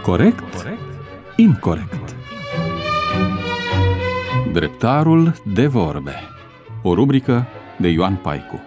Corect? Incorect. Dreptarul de vorbe. O rubrică de Ioan Paicu.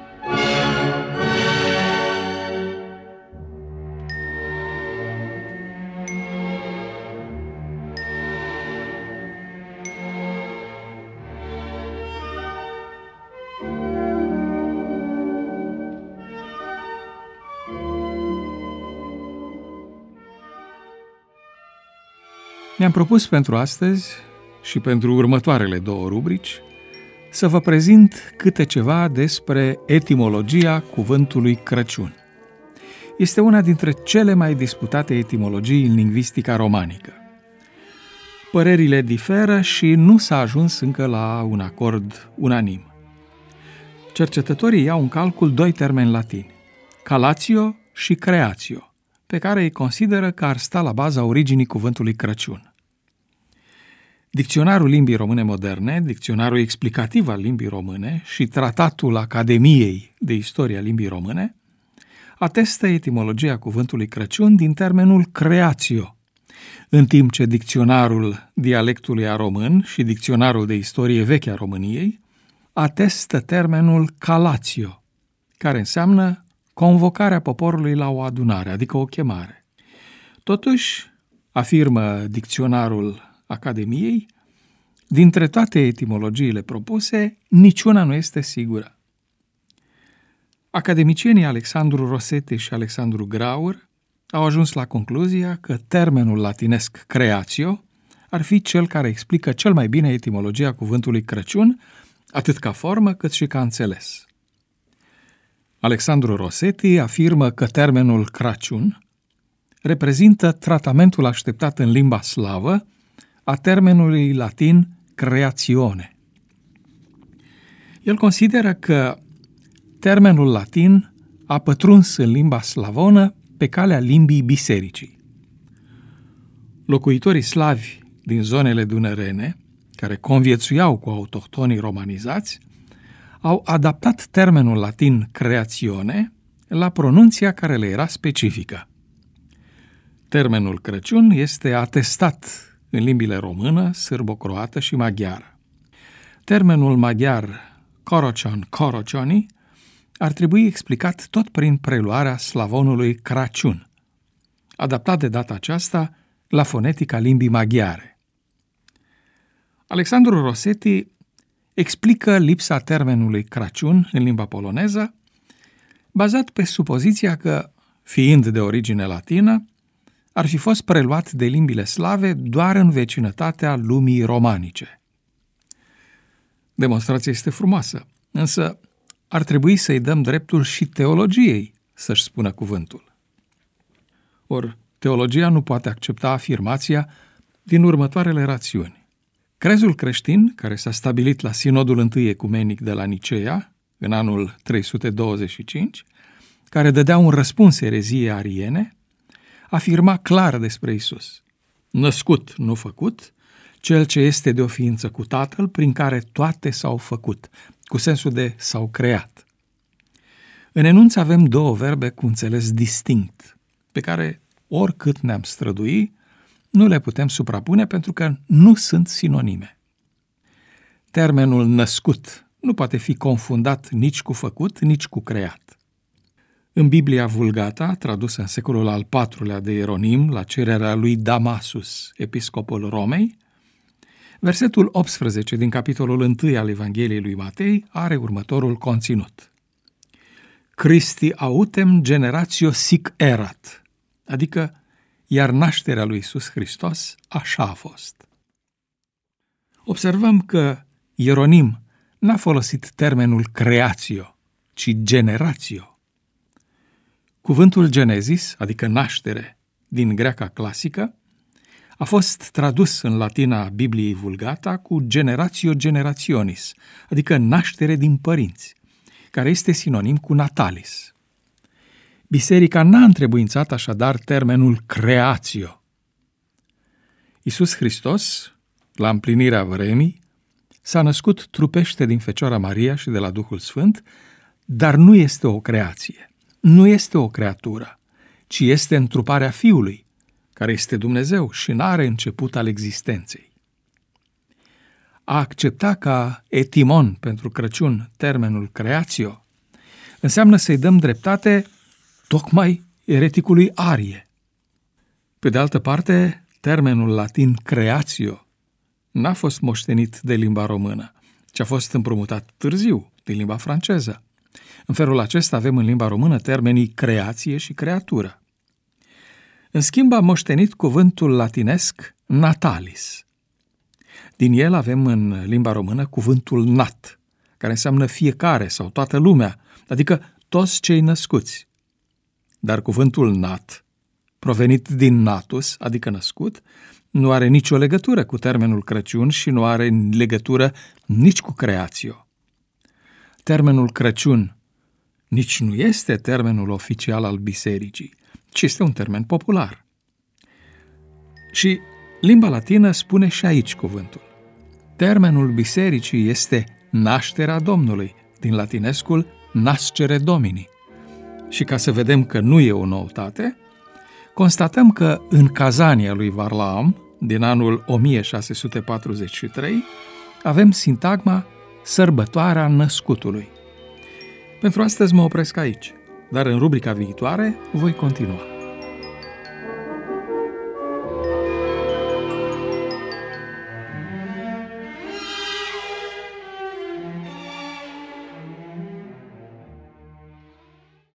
Mi-am propus pentru astăzi și pentru următoarele două rubrici să vă prezint câte ceva despre etimologia cuvântului Crăciun. Este una dintre cele mai disputate etimologii în lingvistica romanică. Părerile diferă și nu s-a ajuns încă la un acord unanim. Cercetătorii iau în calcul doi termeni latini, calatio și creatio, pe care îi consideră că ar sta la baza originii cuvântului Crăciun. Dicționarul limbii române moderne, dicționarul explicativ al limbii române și tratatul Academiei de Istoria Limbii Române atestă etimologia cuvântului Crăciun din termenul creatio, în timp ce dicționarul dialectului a român și dicționarul de istorie veche a României atestă termenul calatio, care înseamnă convocarea poporului la o adunare, adică o chemare. Totuși, afirmă dicționarul Academiei, dintre toate etimologiile propuse, niciuna nu este sigură. Academicienii Alexandru Rossetti și Alexandru Graur au ajuns la concluzia că termenul latinesc creatio ar fi cel care explică cel mai bine etimologia cuvântului Crăciun, atât ca formă cât și ca înțeles. Alexandru Rossetti afirmă că termenul Crăciun reprezintă tratamentul așteptat în limba slavă a termenului latin creatione. El consideră că termenul latin a pătruns în limba slavonă pe calea limbii bisericii. Locuitorii slavi din zonele dunărene, care conviețuiau cu autohtonii romanizați, au adaptat termenul latin creatione la pronunția care le era specifică. Termenul Crăciun este atestat în limbile română, sârbo-croată și maghiară. Termenul maghiar Korocioni ar trebui explicat tot prin preluarea slavonului Crăciun, adaptat de data aceasta la fonetica limbii maghiare. Alexandru Rossetti explică lipsa termenului Crăciun în limba poloneză, bazat pe supoziția că, fiind de origine latină, ar fi fost preluat de limbile slave doar în vecinătatea lumii romanice. Demonstrația este frumoasă, însă ar trebui să-i dăm dreptul și teologiei să-și spună cuvântul. Or, teologia nu poate accepta afirmația din următoarele rațiuni. Crezul creștin, care s-a stabilit la Sinodul I Ecumenic de la Niceea, în anul 325, care dădea un răspuns ereziei ariene, afirma clar despre Iisus: născut, nu făcut, cel ce este de o ființă cu Tatăl, prin care toate s-au făcut, cu sensul de s-au creat. În enunț avem două verbe cu înțeles distinct, pe care, oricât ne-am strădui, nu le putem suprapune pentru că nu sunt sinonime. Termenul născut nu poate fi confundat nici cu făcut, nici cu creat. În Biblia Vulgata, tradusă în secolul al IV-lea de Ieronim, la cererea lui Damasus, episcopul Romei, versetul 18 din capitolul 1 al Evangheliei lui Matei are următorul conținut. Christi autem generatio sic erat, adică, iar nașterea lui Iisus Hristos așa a fost. Observăm că Ieronim n-a folosit termenul creatio, ci generatio. Cuvântul Genesis, adică naștere, din greaca clasică, a fost tradus în latina Bibliei Vulgata cu generatio generationis, adică naștere din părinți, care este sinonim cu natalis. Biserica n-a întrebuințat așadar termenul creatio. Iisus Hristos, la împlinirea vremii, s-a născut trupește din Fecioara Maria și de la Duhul Sfânt, dar nu este o creație, nu este o creatură, ci este întruparea Fiului, care este Dumnezeu și n-are început al existenței. A accepta ca etimon pentru Crăciun termenul creatio înseamnă să-i dăm dreptate tocmai ereticului Arie. Pe de altă parte, termenul latin creatio n-a fost moștenit de limba română, ci a fost împrumutat târziu din limba franceză. În felul acesta avem în limba română termenii creație și creatură. În schimb, a moștenit cuvântul latinesc natalis. Din el avem în limba română cuvântul nat, care înseamnă fiecare sau toată lumea, adică toți cei născuți. Dar cuvântul nat, provenit din natus, adică născut, nu are nicio legătură cu termenul Crăciun și nu are legătură nici cu creatio. Termenul Crăciun nici nu este termenul oficial al bisericii, ci este un termen popular. Și limba latină spune și aici cuvântul. Termenul bisericii este nașterea Domnului, din latinescul nascere Domini. Și ca să vedem că nu e o noutate, constatăm că în Cazania lui Varlaam, din anul 1643, avem sintagma sărbătoarea născutului. Pentru astăzi mă opresc aici, dar în rubrica viitoare voi continua.